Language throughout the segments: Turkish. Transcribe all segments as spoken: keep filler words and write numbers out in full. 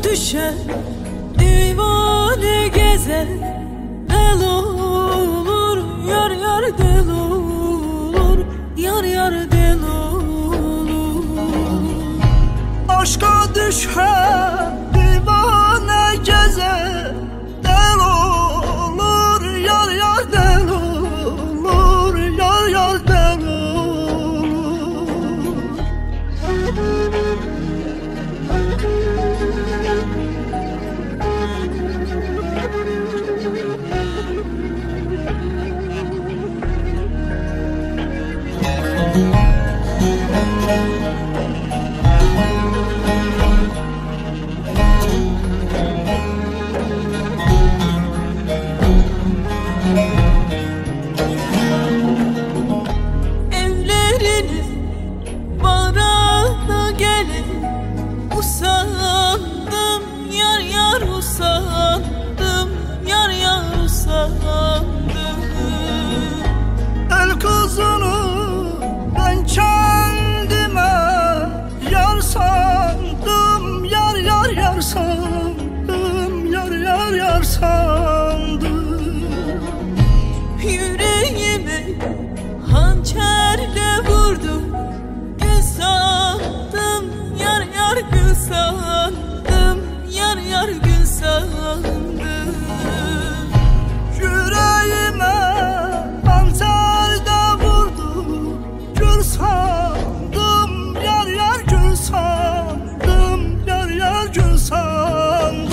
düşer, divane gezer, del olur, yar yar del olur, yar yar del olur. Aşka düşer, divane gezer, del olur, yar yar del olur, yar yar del olur. Evleriniz barana gelin, usandım yar yar usandım, yar yar usandım. El kızını ben kendime yar sandım, yar yar yar sandım, yar yar yar sandım. Yüreğime hançerle vurdum, gül sandım, yar yar gül sandım, yar yar gül sandım. Yüreğime hançerde vurdu, gül sandım, yar yar gül sandım, yar yar gül sandım.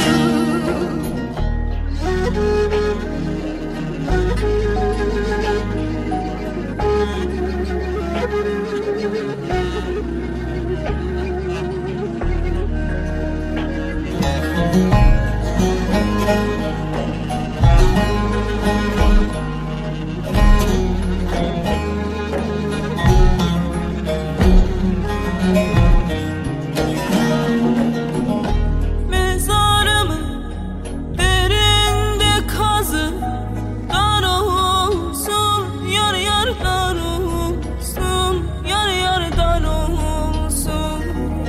Mezarımın derinde kazı, dar olsun, yar yar dar olsun, yar yar dar olsun.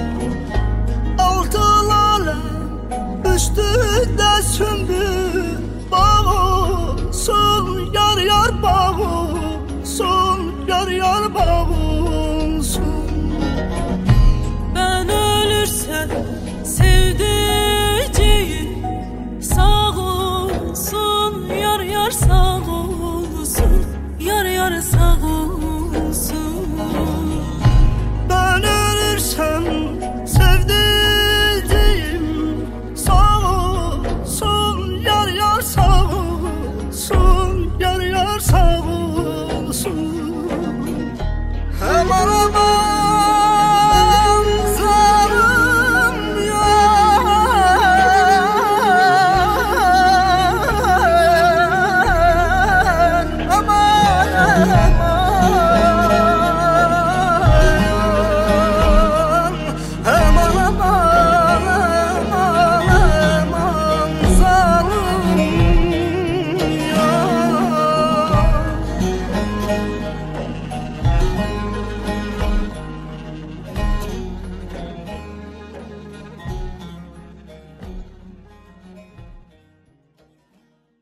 Altı lale üstünde sümbül bağ olsun, yar yar bağ olsun, yar yar bağ olsun. Ben ölürsem sevdiceğim sağ olsun, yar yar sağ olsun, yar yar sağ olsun. Ben ölürsem sevdiceğim sağ olsun, yar yar sağ olsun, yar yar sağ olsun. Hem